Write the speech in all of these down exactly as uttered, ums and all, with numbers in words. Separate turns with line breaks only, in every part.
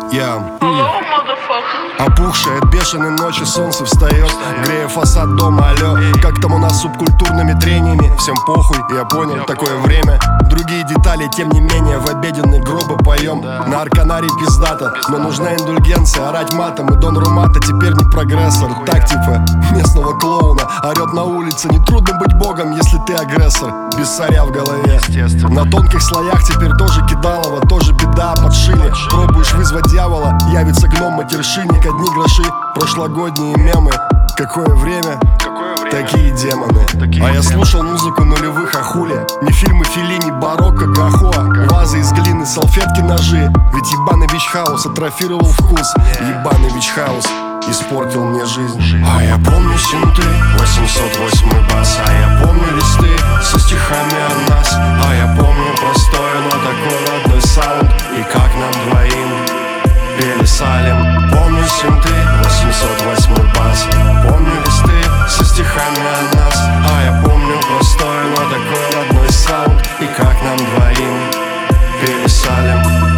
Я опухшее от бешеной ночи солнце встает, грея фасад дома, алло. Как там у нас с субкультурными трениями? Всем похуй, я понял, такое время. Другие детали, тем не менее, в обеденной гробы поем. На Арканаре пиздата, но нужна индульгенция. Орать матом и Дон Румата теперь не прогрессор. Так типа местного клоуна орет на улице. Не трудно быть богом, если ты агрессор. Без царя в голове. На тонких слоях теперь тоже кидалово, тоже беда, подшили. Пробуешь вызвать дьявола, явится гном матершинник. Одни гроши, прошлогодние мемы. Какое время, такие демоны. А я слушал музыку нулевых, а хули? Не фильмы Феллини, барокко, Гахоа. Вазы из глины, салфетки, ножи. Ведь ебаный вич-хаус атрофировал вкус. Ебаный вич-хаус испортил мне жизнь. А я помню синты, восемьсот восьмой бас. А я помню листы со стихами о нас. А я помню простой, но такой родной саунд. И как нам двоим пели Салем. Помню синты, восемьсот восьмой бас. Помню листы со стихами о нас. А я помню простой, но такой родной саунд. И как нам двоим пели Салем.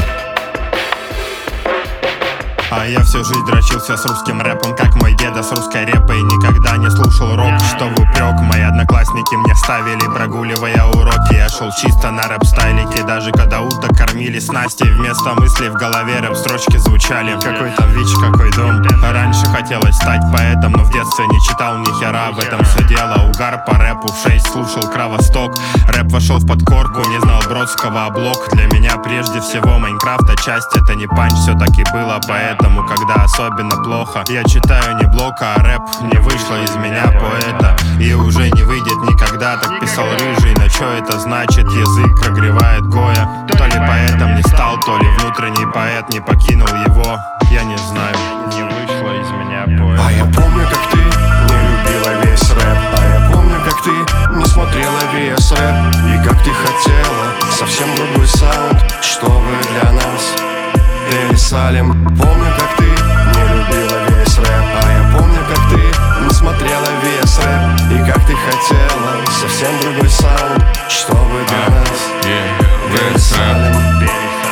А я всю жизнь дрочился с русским рэпом, как мой деда с русской репой. Никогда не слушал рок, что в упрек. Мои одноклассники мне ставили, прогуливая уроки. Я шел чисто на рэп-стайлике, даже когда уток кормили снастей. Вместо мыслей в голове рэп-строчки звучали. Какой там ВИЧ, какой дом. Раньше хотелось стать поэтом, но в детстве не читал ни хера. В этом все дело, угар по рэпу. В шесть слушал Кровосток. Рэп вошел в подкорку, не знал Бродского, а блок. Для меня прежде всего Майнкрафт, а часть это не панч. Все так и было, поэтому когда особенно плохо, я читаю не блока, а рэп. Не вышло из меня поэта, и уже не выйдет никогда. Так писал Рыжий, но чё это значит? Язык прогревает Гоя. То ли поэтом не стал, то ли внутренний поэт не покинул его. Я не знаю, не вышло из меня поэта.
А я помню, как ты не любила весь рэп. А я помню, как ты не смотрела вес рэп. И как ты хотела совсем другой саунд, чтобы для нас пели Салем. Помню, как ты не любила весь рэп. А я помню, как ты не смотрела весь рэп. И как ты хотела совсем другой саунд, чтобы для
а,
нас
yeah,
пели Салем.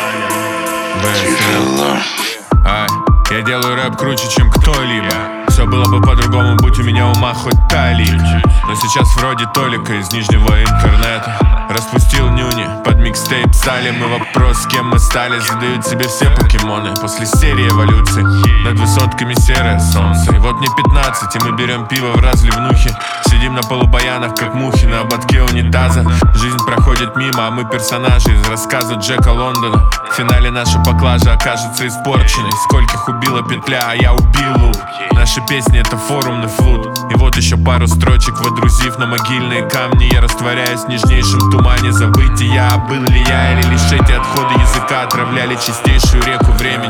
Ай, я делаю рэп круче, чем кто-либо. Все было бы по-другому, будь у меня ума хоть талик. Но сейчас вроде Толика из нижнего интернета распустил нюни под микстейп Салем. И вопрос, с кем мы стали, задают себе все покемоны. После серии эволюции над высотками серое солнце. И вот мне пятнадцать, и мы берем пиво в разливнухе. Сидим на полубаянах, как мухи на ободке унитаза. Жизнь проходит мимо, а мы персонажи из рассказа Джека Лондона. В финале наша поклажа окажется испорченной. Скольких убила петля, а я убил луп. Наши песни — это форумный флут. И вот еще пару строчек, водрузив на могильные камни, я растворяюсь в нежнейшем тумане забытия. А был ли я или лишь эти отходы языка отравляли чистейшую реку времени?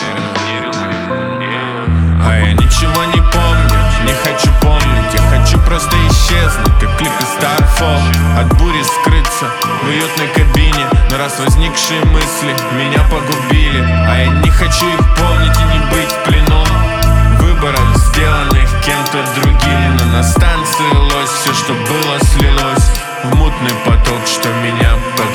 А я ничего не помню, не хочу помнить. Я хочу просто исчезнуть, как клипы Starfall. От бури скрыться в уютной кабине. Но раз возникшие мысли меня погубили, а я не хочу их помнить и не быть в плену выборов, сделанных кем-то другим. Но на станции лось, все, что было, слилось в мутный поток, что меня погубил.